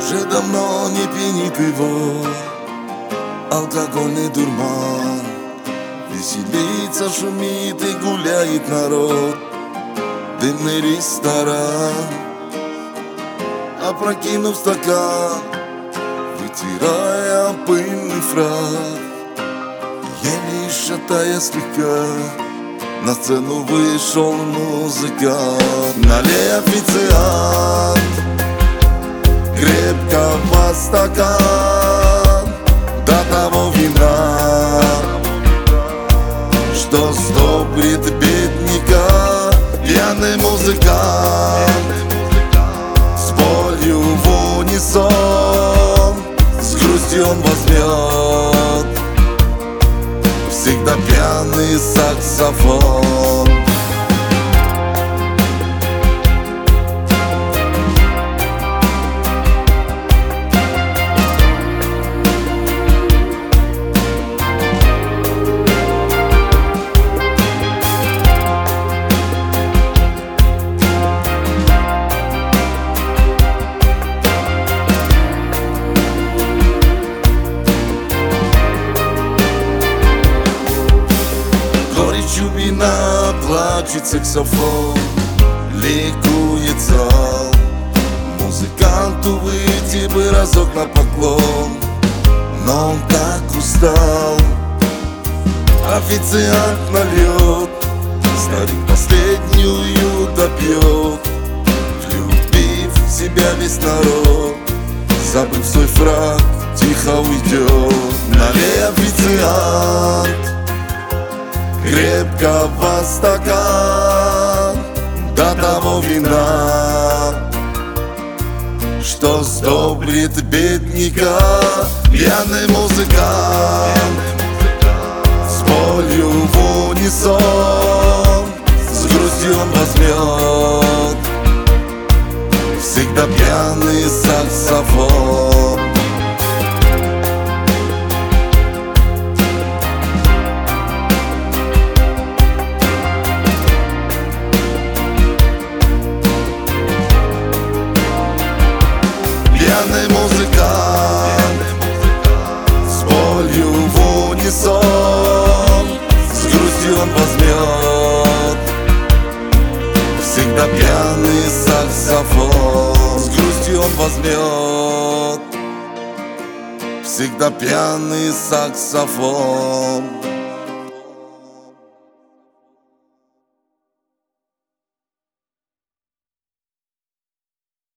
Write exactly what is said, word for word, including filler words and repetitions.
Уже давно не пьянит его алкогольный дурман. Веселится, шумит и гуляет народ, дымный ресторан. Опрокинув стакан, вытирая пыльный фрак, еле шатая слегка, на сцену вышел музыкант. Налей, официант, крепкого стакан, до того вина, что сдобрит бедняка. Пьяный музыкант с болью в унисон, с грустью он возьмет всегда пьяный саксофон. Горечью вина плачет саксофон, ликует зал. Музыканту выйти бы разок на поклон, но он так устал. Официант нальет, старик последнюю допьет, влюбив в себя весь народ, забыв свой фрак, тихо уйдет. Налей, официант, крепкого стакан, до того вина, что сдобрит бедняка. Пьяный музыкант с болью в унисон, с грустью он возьмет всегда пьяный саксофон. Пьяный музыкант с болью в унисон, с грустью он возьмет всегда пьяный саксофон. С грустью он возьмет всегда пьяный саксофон.